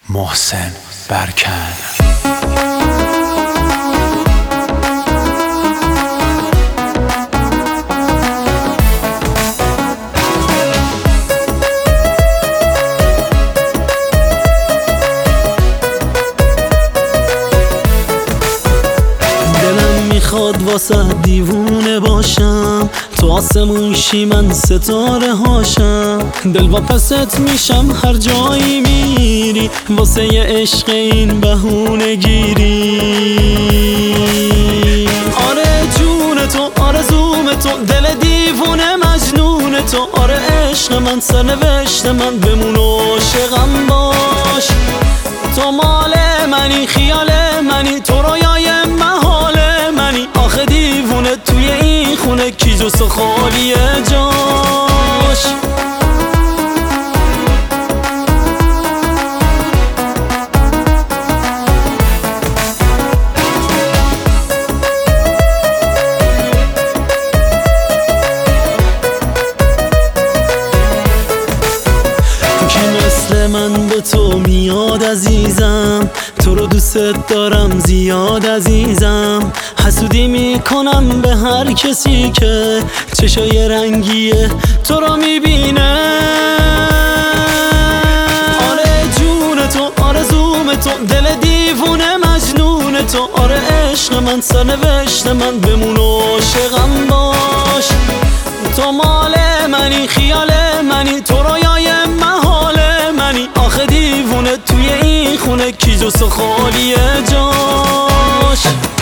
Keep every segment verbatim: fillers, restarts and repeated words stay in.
محسن برکن. میخواد واسه دیوونه باشم، تو آسمون شی من ستاره هاشم. دل واپست میشم هر جایی میری، واسه یه عشق این بهونه گیری. آره جون تو، آرزوم تو، دل دیوونه مجنون تو. آره عشق من، سرنوشت من، بمون عاشقم باش. تو مال منی، خیال منی، تو رویای محال منی. آخه دیوونه توی این خونه کی جز تو خالیه جاش. کی مثل من به تو میاد عزیزم، تو رو دوست دارم زیاد عزیزم. حسودی میکنم به هر کسی که چشای رنگیه تو رو میبینه. آره جون تو، آرزوم تو، دل دیوونه مجنون تو. آره عشق من، سرنوشت من، بمون عاشقم باش. تو مال منی، خیال منی، تو رویای محال منی. آخه دیوونه توی این خونه کی جز تو خالیه جاش.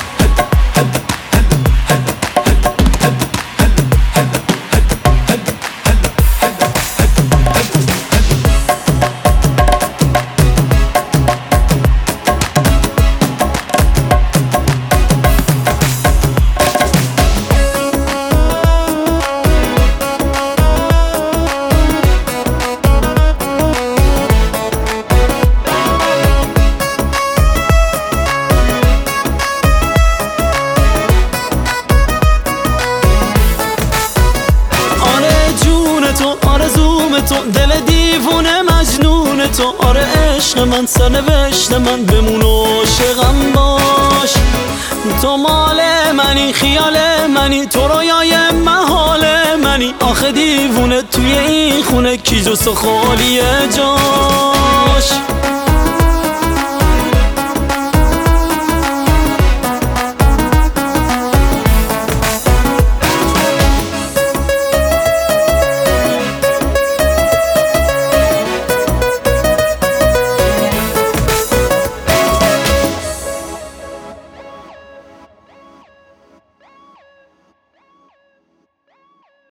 تو دل دیوونه مجنون تو. آره عشق من، سرنوشت من، بمون عاشقم باش. تو مال منی، خیال منی، تو رویای محال منی. آخه دیوونه توی این خونه کی جز تو خالیه جاش.